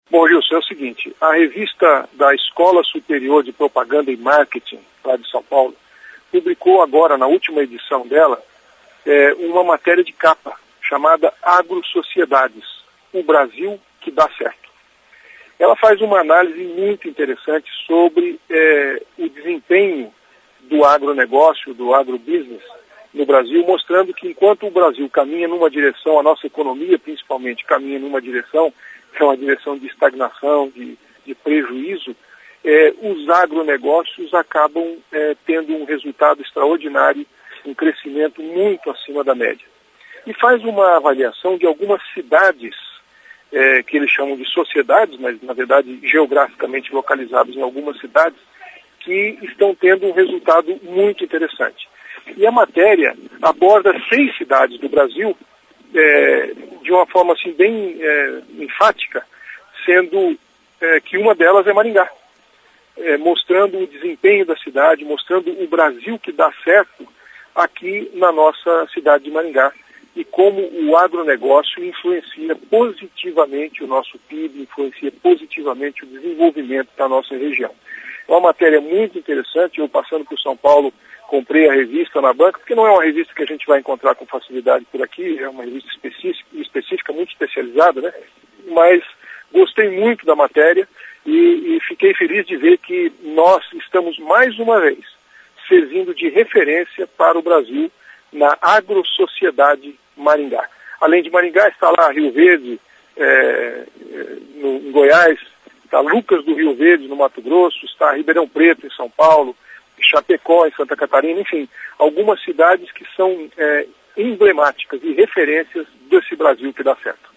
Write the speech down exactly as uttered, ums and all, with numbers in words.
Bom, Gilson, é o seguinte, a revista da Escola Superior de Propaganda e Marketing, lá de São Paulo, publicou agora, na última edição dela, é, uma matéria de capa, chamada Agrosociedades, o Brasil que dá certo. Ela faz uma análise muito interessante sobre é, o desempenho do agronegócio, do agrobusiness no Brasil, mostrando que enquanto o Brasil caminha numa direção, a nossa economia principalmente caminha numa direção, que é uma direção de estagnação, de, de prejuízo, é, os agronegócios acabam é, tendo um resultado extraordinário, um crescimento muito acima da média. E faz uma avaliação de algumas cidades, é, que eles chamam de sociedades, mas na verdade geograficamente localizadas em algumas cidades, que estão tendo um resultado muito interessante. E a matéria aborda seis cidades do Brasil, é, de uma forma assim bem é, enfática, sendo é, que uma delas é Maringá, é, mostrando o desempenho da cidade, mostrando o Brasil que dá certo aqui na nossa cidade de Maringá e como o agronegócio influencia positivamente o nosso P I B, influencia positivamente o desenvolvimento da nossa região. É uma matéria muito interessante. Eu, passando por São Paulo, comprei a revista na banca, porque não é uma revista que a gente vai encontrar com facilidade por aqui, é uma revista específica, específica muito especializada, né? Mas gostei muito da matéria e, e fiquei feliz de ver que nós estamos mais uma vez servindo de referência para o Brasil na Agrosociedade Maringá. Além de Maringá, está lá Rio Verde, é, no, em Goiás, está Lucas do Rio Verde, no Mato Grosso, está Ribeirão Preto, em São Paulo, Chapecó, em Santa Catarina, enfim, algumas cidades que são é, emblemáticas e referências desse Brasil que dá certo.